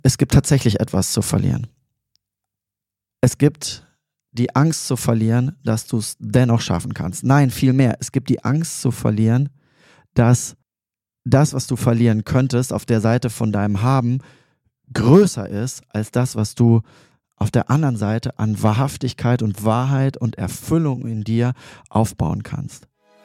Es gibt tatsächlich etwas zu verlieren. Es gibt die Angst zu verlieren, dass du es dennoch schaffen kannst. Nein, vielmehr. Es gibt die Angst zu verlieren, dass das, was du verlieren könntest, auf der Seite von deinem Haben größer ist als das, was du auf der anderen Seite an Wahrhaftigkeit und Wahrheit und Erfüllung in dir aufbauen kannst.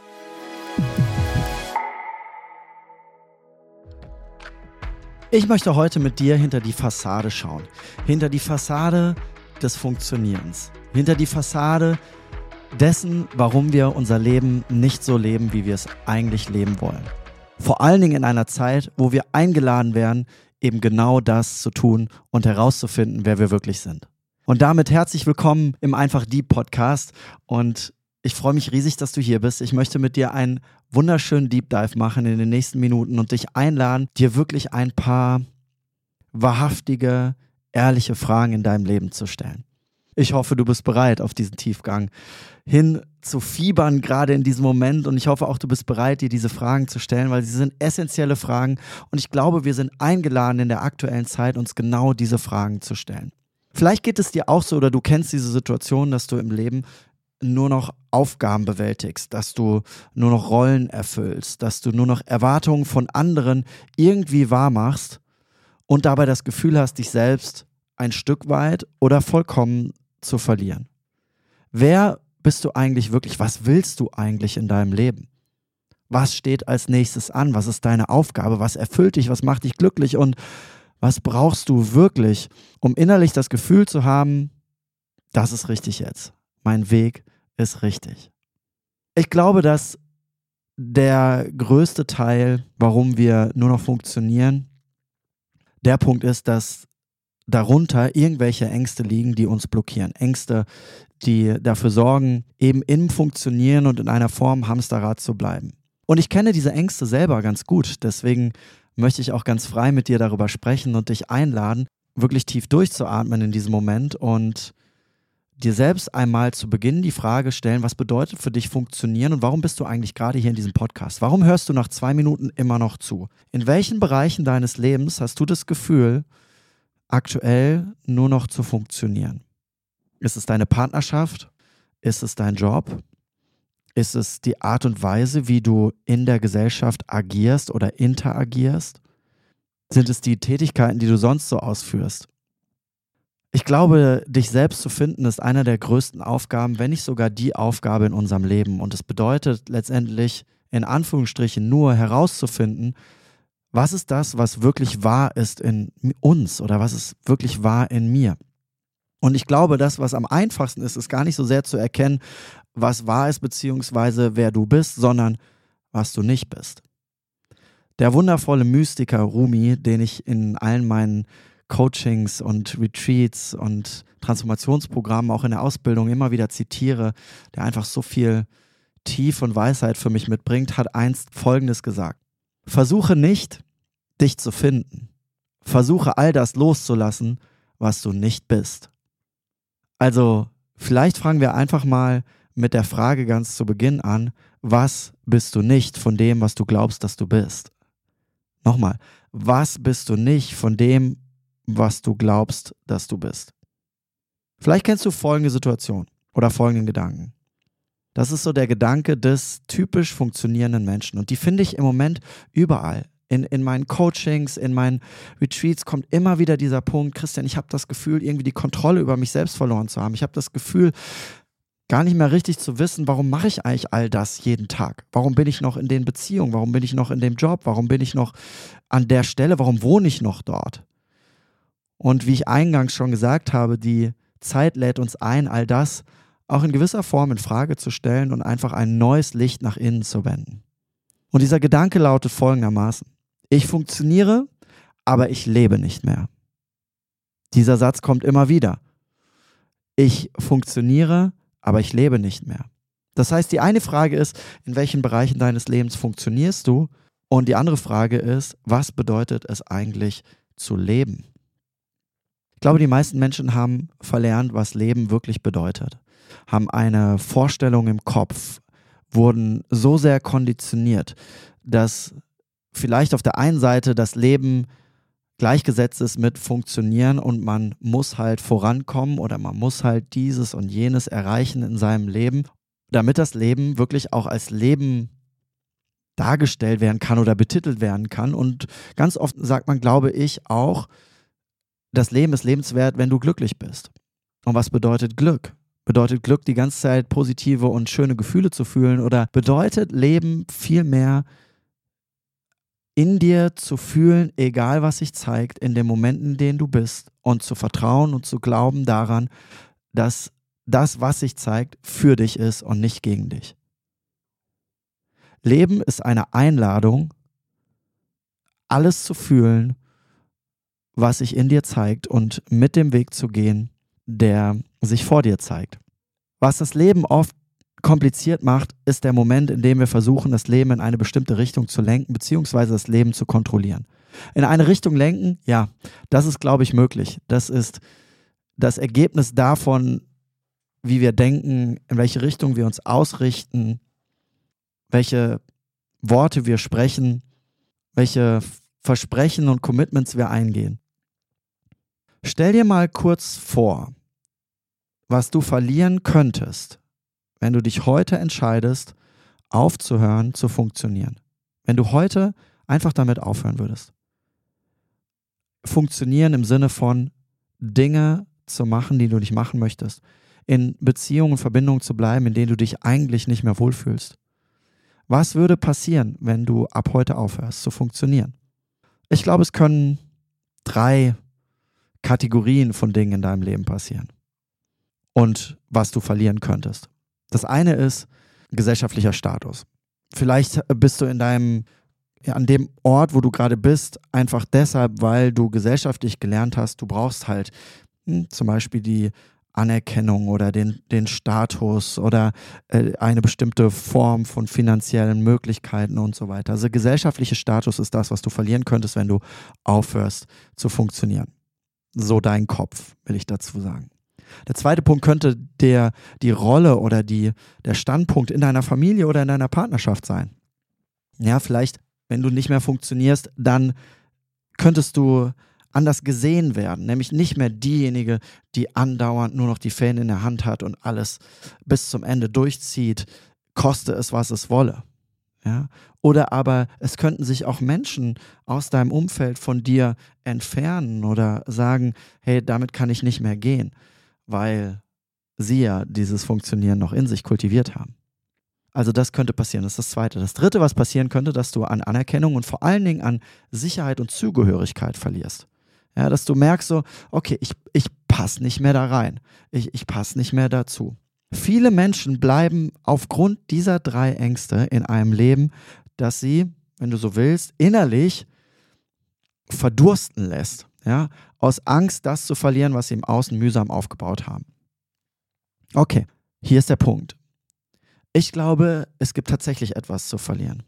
Ich möchte heute mit dir hinter die Fassade schauen. Hinter die Fassade des Funktionierens. Hinter die Fassade dessen, warum wir unser Leben nicht so leben, wie wir es eigentlich leben wollen. Vor allen Dingen in einer Zeit, wo wir eingeladen werden, eben genau das zu tun und herauszufinden, wer wir wirklich sind. Und damit herzlich willkommen im Einfach Deep Podcast und ich freue mich riesig, dass du hier bist. Ich möchte mit dir einen wunderschönen Deep Dive machen in den nächsten Minuten und dich einladen, dir wirklich ein paar wahrhaftige, ehrliche Fragen in deinem Leben zu stellen. Ich hoffe, du bist bereit, auf diesen Tiefgang hin zu fiebern, gerade in diesem Moment. Und ich hoffe auch, du bist bereit, dir diese Fragen zu stellen, weil sie sind essentielle Fragen. Und ich glaube, wir sind eingeladen in der aktuellen Zeit, uns genau diese Fragen zu stellen. Vielleicht geht es dir auch so oder du kennst diese Situation, dass du im Leben nur noch Aufgaben bewältigst, dass du nur noch Rollen erfüllst, dass du nur noch Erwartungen von anderen irgendwie wahrmachst und dabei das Gefühl hast, dich selbst ein Stück weit oder vollkommen zu verlieren. Wer bist du eigentlich wirklich? Was willst du eigentlich in deinem Leben? Was steht als nächstes an? Was ist deine Aufgabe? Was erfüllt dich? Was macht dich glücklich? Und was brauchst du wirklich, um innerlich das Gefühl zu haben, das ist richtig jetzt. Mein Weg ist richtig. Ich glaube, dass der größte Teil, warum wir nur noch funktionieren, der Punkt ist, dass darunter irgendwelche Ängste liegen, die uns blockieren. Ängste, die dafür sorgen, eben im Funktionieren und in einer Form Hamsterrad zu bleiben. Und ich kenne diese Ängste selber ganz gut, deswegen möchte ich auch ganz frei mit dir darüber sprechen und dich einladen, wirklich tief durchzuatmen in diesem Moment und dir selbst einmal zu Beginn die Frage stellen, was bedeutet für dich funktionieren und warum bist du eigentlich gerade hier in diesem Podcast? Warum hörst du nach 2 Minuten immer noch zu? In welchen Bereichen deines Lebens hast du das Gefühl, aktuell nur noch zu funktionieren? Ist es deine Partnerschaft? Ist es dein Job? Ist es die Art und Weise, wie du in der Gesellschaft agierst oder interagierst? Sind es die Tätigkeiten, die du sonst so ausführst? Ich glaube, dich selbst zu finden, ist einer der größten Aufgaben, wenn nicht sogar die Aufgabe in unserem Leben. Und es bedeutet letztendlich, in Anführungsstrichen, nur herauszufinden, was ist das, was wirklich wahr ist in uns oder was ist wirklich wahr in mir. Und ich glaube, das, was am einfachsten ist, ist gar nicht so sehr zu erkennen, was wahr ist, beziehungsweise wer du bist, sondern was du nicht bist. Der wundervolle Mystiker Rumi, den ich in allen meinen Coachings und Retreats und Transformationsprogrammen auch in der Ausbildung immer wieder zitiere, der einfach so viel Tiefe und Weisheit für mich mitbringt, hat einst Folgendes gesagt: Versuche nicht, dich zu finden. Versuche all das loszulassen, was du nicht bist. Also, vielleicht fangen wir einfach mal mit der Frage ganz zu Beginn an: Was bist du nicht von dem, was du glaubst, dass du bist? Nochmal, was bist du nicht von dem, was du glaubst, dass du bist? Vielleicht kennst du folgende Situation oder folgenden Gedanken. Das ist so der Gedanke des typisch funktionierenden Menschen. Und die finde ich im Moment überall. In meinen Coachings, in meinen Retreats kommt immer wieder dieser Punkt: Christian, ich habe das Gefühl, irgendwie die Kontrolle über mich selbst verloren zu haben. Ich habe das Gefühl, gar nicht mehr richtig zu wissen, warum mache ich eigentlich all das jeden Tag? Warum bin ich noch in den Beziehungen? Warum bin ich noch in dem Job? Warum bin ich noch an der Stelle? Warum wohne ich noch dort? Und wie ich eingangs schon gesagt habe, die Zeit lädt uns ein, all das auch in gewisser Form in Frage zu stellen und einfach ein neues Licht nach innen zu wenden. Und dieser Gedanke lautet folgendermaßen: Ich funktioniere, aber ich lebe nicht mehr. Dieser Satz kommt immer wieder. Ich funktioniere, aber ich lebe nicht mehr. Das heißt, die eine Frage ist, in welchen Bereichen deines Lebens funktionierst du? Und die andere Frage ist, was bedeutet es eigentlich zu leben? Ich glaube, die meisten Menschen haben verlernt, was Leben wirklich bedeutet, haben eine Vorstellung im Kopf, wurden so sehr konditioniert, dass vielleicht auf der einen Seite das Leben gleichgesetzt ist mit Funktionieren und man muss halt vorankommen oder man muss halt dieses und jenes erreichen in seinem Leben, damit das Leben wirklich auch als Leben dargestellt werden kann oder betitelt werden kann. Und ganz oft sagt man, glaube ich, auch, das Leben ist lebenswert, wenn du glücklich bist. Und was bedeutet Glück? Bedeutet Glück, die ganze Zeit positive und schöne Gefühle zu fühlen, oder bedeutet Leben vielmehr, in dir zu fühlen, egal was sich zeigt, in den Momenten, in denen du bist, und zu vertrauen und zu glauben daran, dass das, was sich zeigt, für dich ist und nicht gegen dich. Leben ist eine Einladung, alles zu fühlen, was sich in dir zeigt, und mit dem Weg zu gehen, der sich vor dir zeigt. Was das Leben oft kompliziert macht, ist der Moment, in dem wir versuchen, das Leben in eine bestimmte Richtung zu lenken, beziehungsweise das Leben zu kontrollieren. In eine Richtung lenken, ja, das ist, glaube ich, möglich. Das ist das Ergebnis davon, wie wir denken, in welche Richtung wir uns ausrichten, welche Worte wir sprechen, welche Versprechen und Commitments wir eingehen. Stell dir mal kurz vor, was du verlieren könntest, wenn du dich heute entscheidest, aufzuhören zu funktionieren. Wenn du heute einfach damit aufhören würdest. Funktionieren im Sinne von Dinge zu machen, die du nicht machen möchtest. In Beziehungen und Verbindungen zu bleiben, in denen du dich eigentlich nicht mehr wohlfühlst. Was würde passieren, wenn du ab heute aufhörst zu funktionieren? Ich glaube, es können 3 Kategorien von Dingen in deinem Leben passieren. Und was du verlieren könntest. Das eine ist gesellschaftlicher Status. Vielleicht bist du an dem Ort, wo du gerade bist, einfach deshalb, weil du gesellschaftlich gelernt hast, du brauchst halt zum Beispiel die Anerkennung oder den Status oder eine bestimmte Form von finanziellen Möglichkeiten und so weiter. Also gesellschaftlicher Status ist das, was du verlieren könntest, wenn du aufhörst zu funktionieren. So dein Kopf, will ich dazu sagen. Der zweite Punkt könnte die Rolle oder der Standpunkt in deiner Familie oder in deiner Partnerschaft sein. Ja, vielleicht, wenn du nicht mehr funktionierst, dann könntest du anders gesehen werden, nämlich nicht mehr diejenige, die andauernd nur noch die Fäden in der Hand hat und alles bis zum Ende durchzieht, koste es, was es wolle. Ja? Oder aber es könnten sich auch Menschen aus deinem Umfeld von dir entfernen oder sagen, hey, damit kann ich nicht mehr gehen, weil sie ja dieses Funktionieren noch in sich kultiviert haben. Also das könnte passieren, das ist das Zweite. Das Dritte, was passieren könnte, dass du an Anerkennung und vor allen Dingen an Sicherheit und Zugehörigkeit verlierst. Ja, dass du merkst so, okay, ich passe nicht mehr da rein, ich passe nicht mehr dazu. Viele Menschen bleiben aufgrund dieser 3 Ängste in einem Leben, das sie, wenn du so willst, innerlich verdursten lässt. Ja, aus Angst, das zu verlieren, was sie im Außen mühsam aufgebaut haben. Okay, hier ist der Punkt. Ich glaube, es gibt tatsächlich etwas zu verlieren.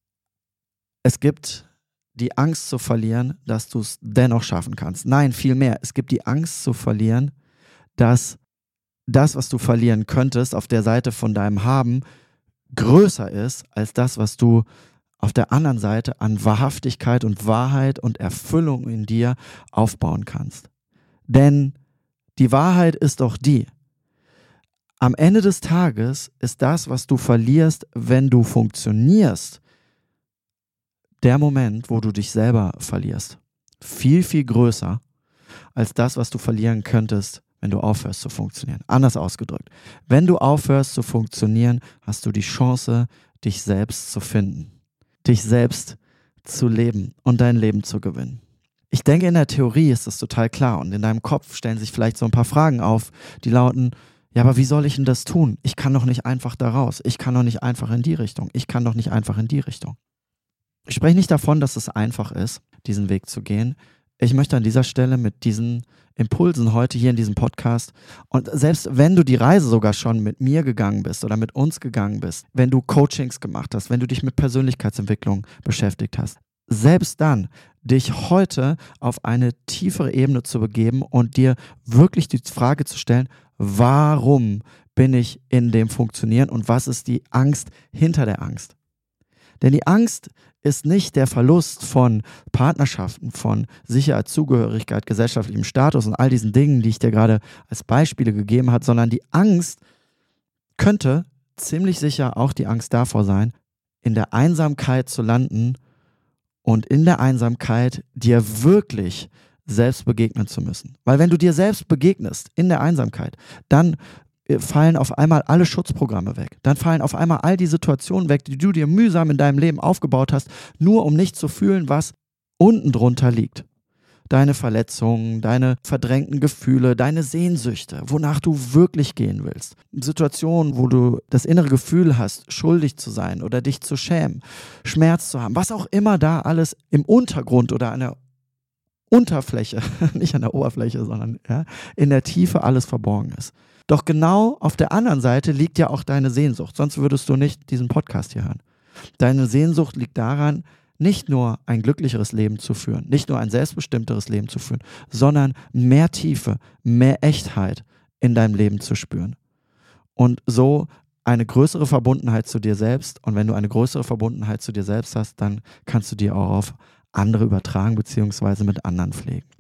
Es gibt die Angst zu verlieren, dass du es dennoch schaffen kannst. Nein, vielmehr, es gibt die Angst zu verlieren, dass das, was du verlieren könntest, auf der Seite von deinem Haben, größer ist als das, was du auf der anderen Seite an Wahrhaftigkeit und Wahrheit und Erfüllung in dir aufbauen kannst. Denn die Wahrheit ist doch die: Am Ende des Tages ist das, was du verlierst, wenn du funktionierst, der Moment, wo du dich selber verlierst. Viel, viel größer als das, was du verlieren könntest, wenn du aufhörst zu funktionieren. Anders ausgedrückt: Wenn du aufhörst zu funktionieren, hast du die Chance, dich selbst zu finden, dich selbst zu leben und dein Leben zu gewinnen. Ich denke, in der Theorie ist das total klar, und in deinem Kopf stellen sich vielleicht so ein paar Fragen auf, die lauten: Ja, aber wie soll ich denn das tun? Ich kann doch nicht einfach da raus. Ich kann doch nicht einfach in die Richtung. Ich kann doch nicht einfach in die Richtung. Ich spreche nicht davon, dass es einfach ist, diesen Weg zu gehen. Ich möchte an dieser Stelle mit diesen Impulsen heute hier in diesem Podcast, und selbst wenn du die Reise sogar schon mit mir gegangen bist oder mit uns gegangen bist, wenn du Coachings gemacht hast, wenn du dich mit Persönlichkeitsentwicklung beschäftigt hast, selbst dann dich heute auf eine tiefere Ebene zu begeben und dir wirklich die Frage zu stellen: Warum bin ich in dem Funktionieren und was ist die Angst hinter der Angst? Denn die Angst ist nicht der Verlust von Partnerschaften, von Sicherheit, Zugehörigkeit, gesellschaftlichem Status und all diesen Dingen, die ich dir gerade als Beispiele gegeben habe, sondern die Angst könnte ziemlich sicher auch die Angst davor sein, in der Einsamkeit zu landen und in der Einsamkeit dir wirklich selbst begegnen zu müssen. Weil wenn du dir selbst begegnest in der Einsamkeit, dann fallen auf einmal alle Schutzprogramme weg. Dann fallen auf einmal all die Situationen weg, die du dir mühsam in deinem Leben aufgebaut hast, nur um nicht zu fühlen, was unten drunter liegt. Deine Verletzungen, deine verdrängten Gefühle, deine Sehnsüchte, wonach du wirklich gehen willst. Situationen, wo du das innere Gefühl hast, schuldig zu sein oder dich zu schämen, Schmerz zu haben, was auch immer da alles im Untergrund oder an der Unterfläche, nicht an der Oberfläche, sondern in der Tiefe alles verborgen ist. Doch genau auf der anderen Seite liegt ja auch deine Sehnsucht, sonst würdest du nicht diesen Podcast hier hören. Deine Sehnsucht liegt daran, nicht nur ein glücklicheres Leben zu führen, nicht nur ein selbstbestimmteres Leben zu führen, sondern mehr Tiefe, mehr Echtheit in deinem Leben zu spüren. Und so eine größere Verbundenheit zu dir selbst. Und wenn du eine größere Verbundenheit zu dir selbst hast, dann kannst du die auch auf andere übertragen bzw. mit anderen pflegen.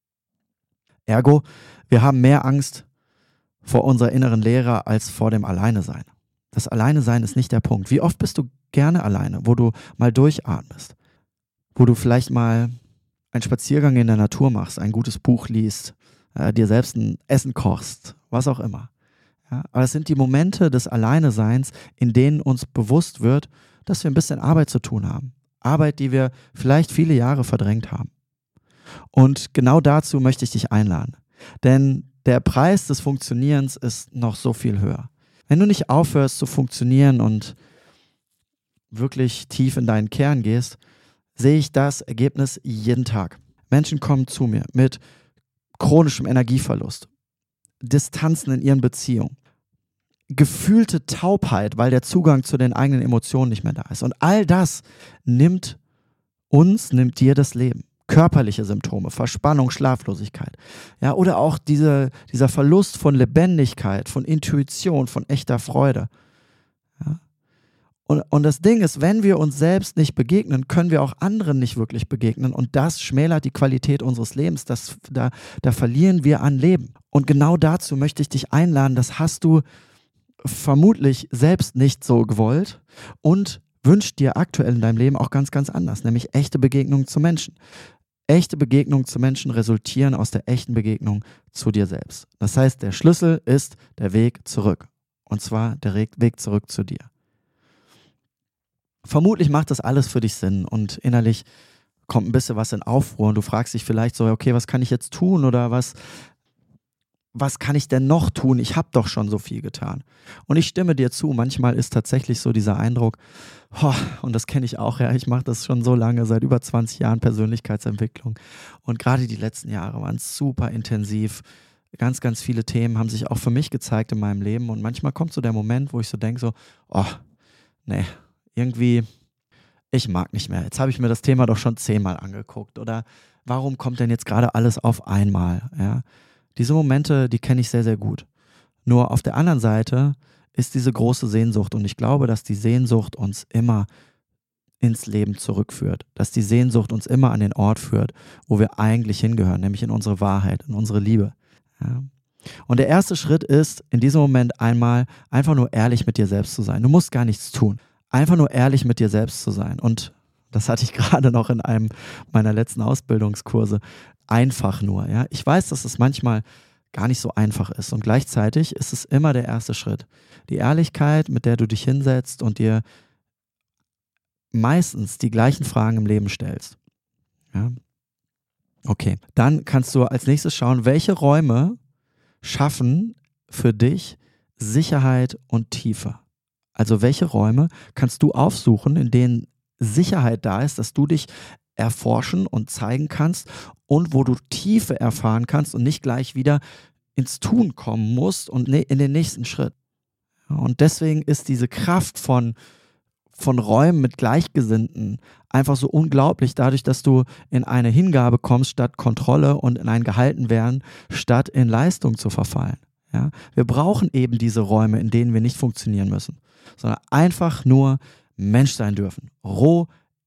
Ergo, wir haben mehr Angst vor unserer inneren Leere als vor dem Alleinesein. Das Alleinesein ist nicht der Punkt. Wie oft bist du gerne alleine, wo du mal durchatmest, wo du vielleicht mal einen Spaziergang in der Natur machst, ein gutes Buch liest, dir selbst ein Essen kochst, was auch immer. Ja, aber es sind die Momente des Alleineseins, in denen uns bewusst wird, dass wir ein bisschen Arbeit zu tun haben. Arbeit, die wir vielleicht viele Jahre verdrängt haben. Und genau dazu möchte ich dich einladen. Denn der Preis des Funktionierens ist noch so viel höher. Wenn du nicht aufhörst zu funktionieren und wirklich tief in deinen Kern gehst, sehe ich das Ergebnis jeden Tag. Menschen kommen zu mir mit chronischem Energieverlust, Distanzen in ihren Beziehungen, gefühlte Taubheit, weil der Zugang zu den eigenen Emotionen nicht mehr da ist. Und all das nimmt dir das Leben. Körperliche Symptome, Verspannung, Schlaflosigkeit. Ja, oder auch dieser Verlust von Lebendigkeit, von Intuition, von echter Freude. Ja. Und das Ding ist, wenn wir uns selbst nicht begegnen, können wir auch anderen nicht wirklich begegnen. Und das schmälert die Qualität unseres Lebens. Da verlieren wir an Leben. Und genau dazu möchte ich dich einladen. Das hast du vermutlich selbst nicht so gewollt und wünscht dir aktuell in deinem Leben auch ganz, ganz anders. Nämlich echte Begegnungen zu Menschen. Echte Begegnungen zu Menschen resultieren aus der echten Begegnung zu dir selbst. Das heißt, der Schlüssel ist der Weg zurück. Und zwar der Weg zurück zu dir. Vermutlich macht das alles für dich Sinn und innerlich kommt ein bisschen was in Aufruhr und du fragst dich vielleicht so, okay, was kann ich jetzt tun oder was kann ich denn noch tun? Ich habe doch schon so viel getan. Und ich stimme dir zu, manchmal ist tatsächlich so dieser Eindruck, und das kenne ich auch, ja, ich mache das schon so lange, seit über 20 Jahren Persönlichkeitsentwicklung und gerade die letzten Jahre waren super intensiv. Ganz, ganz viele Themen haben sich auch für mich gezeigt in meinem Leben und manchmal kommt so der Moment, wo ich so denke so, nee, irgendwie, ich mag nicht mehr. Jetzt habe ich mir das Thema doch schon 10-mal angeguckt oder warum kommt denn jetzt gerade alles auf einmal, ja? Diese Momente, die kenne ich sehr, sehr gut. Nur auf der anderen Seite ist diese große Sehnsucht und ich glaube, dass die Sehnsucht uns immer ins Leben zurückführt, dass die Sehnsucht uns immer an den Ort führt, wo wir eigentlich hingehören, nämlich in unsere Wahrheit, in unsere Liebe. Ja. Und der erste Schritt ist, in diesem Moment einmal einfach nur ehrlich mit dir selbst zu sein. Du musst gar nichts tun, einfach nur ehrlich mit dir selbst zu sein. Und das hatte ich gerade noch in einem meiner letzten Ausbildungskurse. Einfach nur, ja. Ich weiß, dass es manchmal gar nicht so einfach ist und gleichzeitig ist es immer der erste Schritt. Die Ehrlichkeit, mit der du dich hinsetzt und dir meistens die gleichen Fragen im Leben stellst. Ja. Okay, dann kannst du als nächstes schauen, welche Räume schaffen für dich Sicherheit und Tiefe. Also welche Räume kannst du aufsuchen, in denen Sicherheit da ist, dass du dich erforschen und zeigen kannst und wo du Tiefe erfahren kannst und nicht gleich wieder ins Tun kommen musst und in den nächsten Schritt. Und deswegen ist diese Kraft von Räumen mit Gleichgesinnten einfach so unglaublich, dadurch, dass du in eine Hingabe kommst statt Kontrolle und in ein Gehaltenwerden statt in Leistung zu verfallen. Ja? Wir brauchen eben diese Räume, in denen wir nicht funktionieren müssen, sondern einfach nur Mensch sein dürfen. Roh,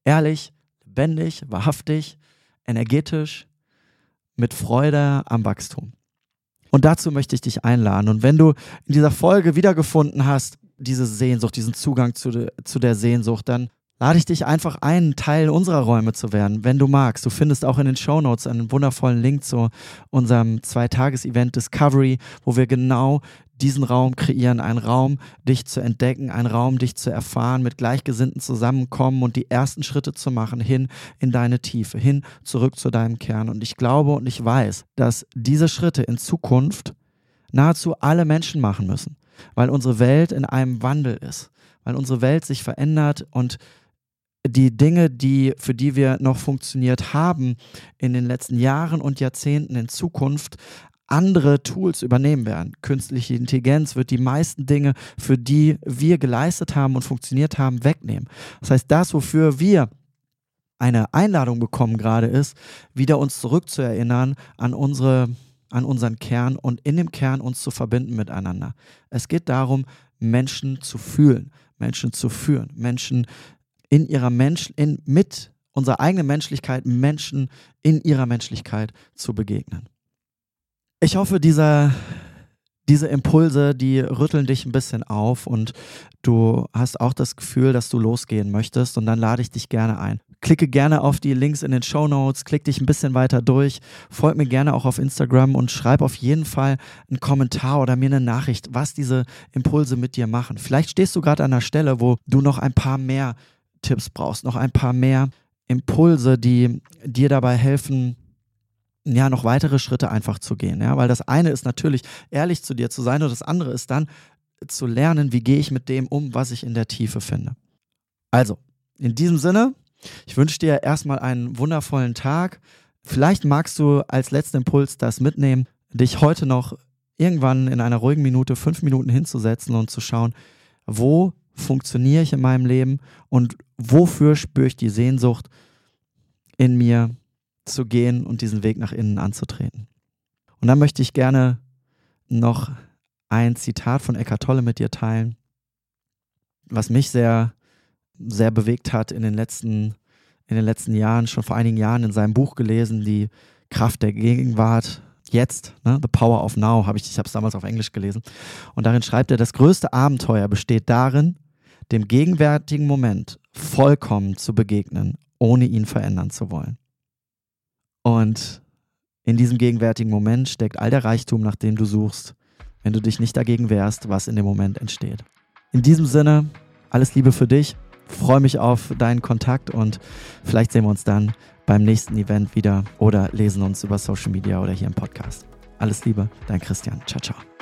ehrlich, lebendig, wahrhaftig, energetisch, mit Freude am Wachstum. Und dazu möchte ich dich einladen. Und wenn du in dieser Folge wiedergefunden hast, diese Sehnsucht, diesen Zugang zu der Sehnsucht, dann lade ich dich einfach ein, Teil unserer Räume zu werden, wenn du magst. Du findest auch in den Shownotes einen wundervollen Link zu unserem 2-Tages-Event Discovery, wo wir genau diesen Raum kreieren, einen Raum, dich zu entdecken, einen Raum, dich zu erfahren, mit Gleichgesinnten zusammenkommen und die ersten Schritte zu machen, hin in deine Tiefe, hin zurück zu deinem Kern. Und ich glaube und ich weiß, dass diese Schritte in Zukunft nahezu alle Menschen machen müssen, weil unsere Welt in einem Wandel ist, weil unsere Welt sich verändert und die Dinge, für die wir noch funktioniert haben in den letzten Jahren und Jahrzehnten in Zukunft, andere Tools übernehmen werden. Künstliche Intelligenz wird die meisten Dinge, für die wir geleistet haben und funktioniert haben, wegnehmen. Das heißt, das, wofür wir eine Einladung bekommen gerade ist, wieder uns zurückzuerinnern an unseren Kern und in dem Kern uns zu verbinden miteinander. Es geht darum, Menschen zu fühlen, Menschen zu führen, Menschen mit unserer eigenen Menschlichkeit, Menschen in ihrer Menschlichkeit zu begegnen. Ich hoffe, diese Impulse, die rütteln dich ein bisschen auf und du hast auch das Gefühl, dass du losgehen möchtest, und dann lade ich dich gerne ein. Klicke gerne auf die Links in den Shownotes, klick dich ein bisschen weiter durch, folg mir gerne auch auf Instagram und schreib auf jeden Fall einen Kommentar oder mir eine Nachricht, was diese Impulse mit dir machen. Vielleicht stehst du gerade an einer Stelle, wo du noch ein paar mehr Tipps brauchst, noch ein paar mehr Impulse, die dir dabei helfen, ja, noch weitere Schritte einfach zu gehen, ja, weil das eine ist natürlich, ehrlich zu dir zu sein, und das andere ist dann zu lernen, wie gehe ich mit dem um, was ich in der Tiefe finde. Also, in diesem Sinne, ich wünsche dir erstmal einen wundervollen Tag. Vielleicht magst du als letzten Impuls das mitnehmen, dich heute noch irgendwann in einer ruhigen Minute, 5 Minuten hinzusetzen und zu schauen, wo funktioniere ich in meinem Leben und wofür spüre ich die Sehnsucht in mir, zu gehen und diesen Weg nach innen anzutreten. Und dann möchte ich gerne noch ein Zitat von Eckhart Tolle mit dir teilen, was mich sehr, sehr bewegt hat in den letzten Jahren, schon vor einigen Jahren in seinem Buch gelesen, Die Kraft der Gegenwart, jetzt, ne? The Power of Now, ich habe es damals auf Englisch gelesen. Und darin schreibt er, das größte Abenteuer besteht darin, dem gegenwärtigen Moment vollkommen zu begegnen, ohne ihn verändern zu wollen. Und in diesem gegenwärtigen Moment steckt all der Reichtum, nach dem du suchst, wenn du dich nicht dagegen wehrst, was in dem Moment entsteht. In diesem Sinne, alles Liebe für dich, freue mich auf deinen Kontakt und vielleicht sehen wir uns dann beim nächsten Event wieder oder lesen uns über Social Media oder hier im Podcast. Alles Liebe, dein Christian. Ciao, ciao.